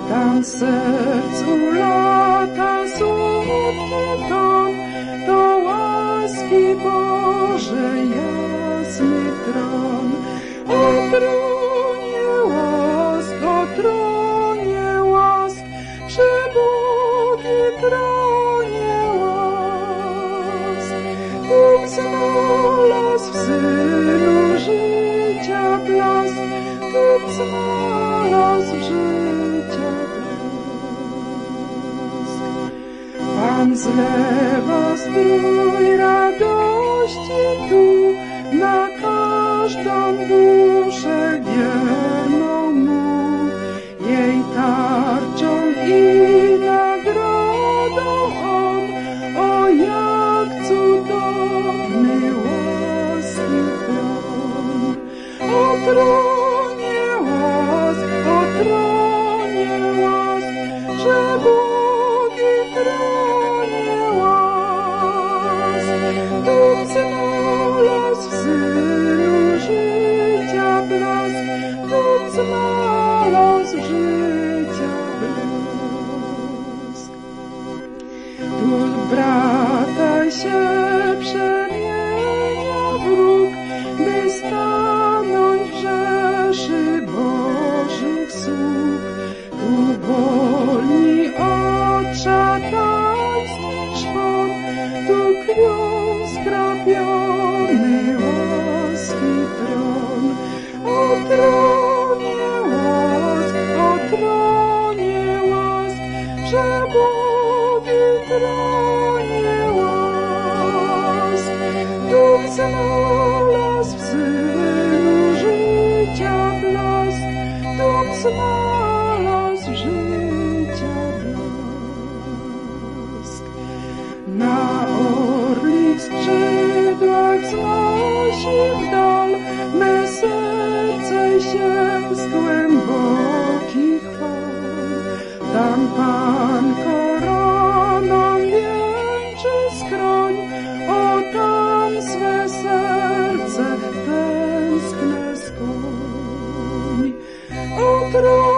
Tam w sercu lata słodki ton, to łaski Bożej jasny tron. O tronie łask, przebogi tronie łask. Bóg znalazł w Synu życia blask, Bóg znalazł życia blask. Pan zlewa strój radości tu, na każdą duszę wierną mu, jej tarczą i nagrodą on. O jak cudowny łaski tron! O tronie łask, przebogi tronie łask. Bóg znalazł w Synu życia blask, Bóg znalazł życia blask. Tu brata się przemienia wróg, by stanąć w rzeszy Bożych sług. Tu wolni od szatańskich szpon, tu krwią skrapiony łaski tron. O tronie łask, przebogi tronie łask. Duch znalazł w Synu życia blask, Duch znalazł życia blask. Na orlich skrzydłach wznosi w dal me serce się z głębokich fal. Tam Pan koroną wieńczy skroń, o tam swe serce tęskne skłoń. O